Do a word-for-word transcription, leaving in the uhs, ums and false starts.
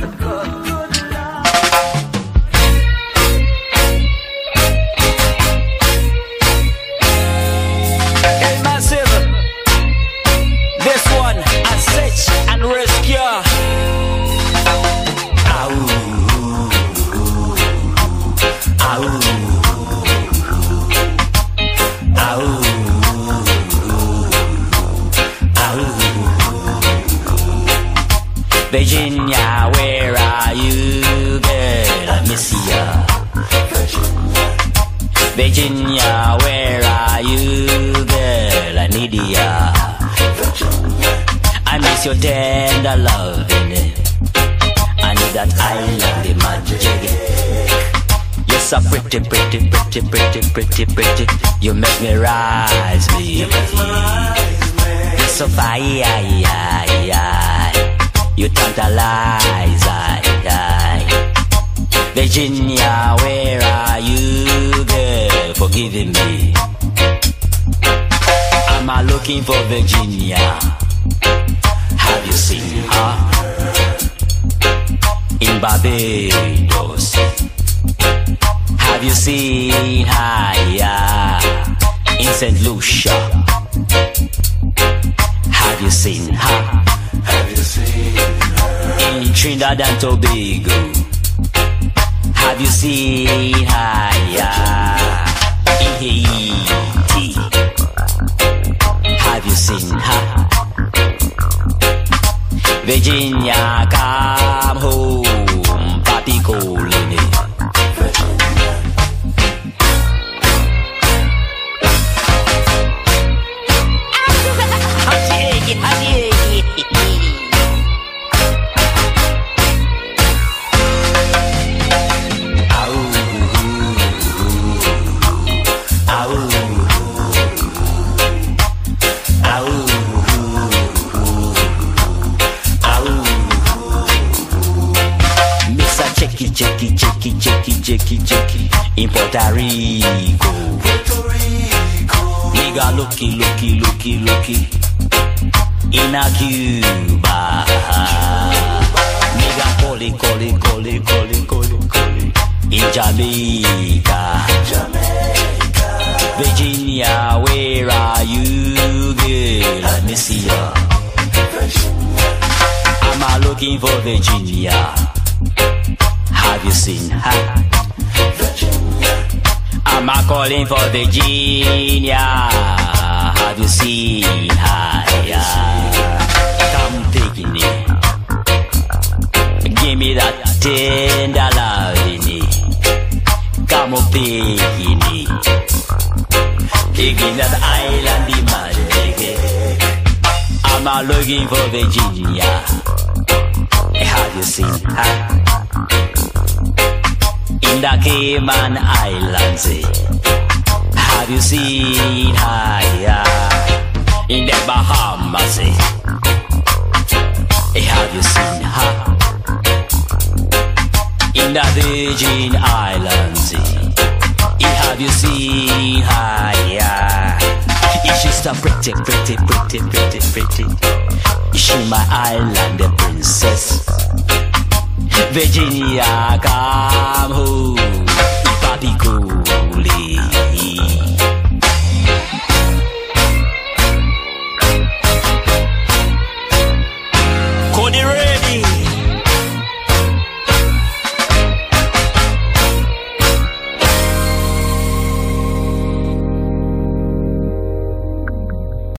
Virginia, where are you, girl? I miss ya. Virginia, where are you, girl? I need ya. I miss your tender loving. I need that island magic. You're so pretty, pretty, pretty, pretty, pretty, pretty. You make me rise, baby. You're so fine. You tantalize, I, I. Virginia, where are you, girl, for giving me? Am I looking for Virginia? Have you seen her? In Barbados. Have you seen her, yeah, in Saint Lucia? Have you seen her? Have you seen her? In Trinidad and Tobago. Have you seen her? Yeah. In Haiti. Have you seen her? Virginia, come home, papi calling me. Jackie, Jackie, Jackie, Jackie, Jackie, in Puerto Rico. Puerto Rico. Nigga looky, looky, looky, looky, in a Cuba. Nigga calling, calling, calling, calling, calling, calling, in Jamaica. Jamaica. Virginia, where are you, girl? I miss ya. Am I looking for Virginia? Have you seen her? Virginia. Am I calling for Virginia? Have you seen her? Yeah. Come taking it. Give me that tender loving. Come up taking it. Taking that island magic. Am I looking for Virginia? Have you seen her? In the Cayman Islands, have you seen her? Yeah. In the Bahamas, have you seen her? In the Virgin Islands, have you seen her? Yeah. Is she so pretty, pretty, pretty, pretty, pretty? Is she my island princess? Virginia, come home.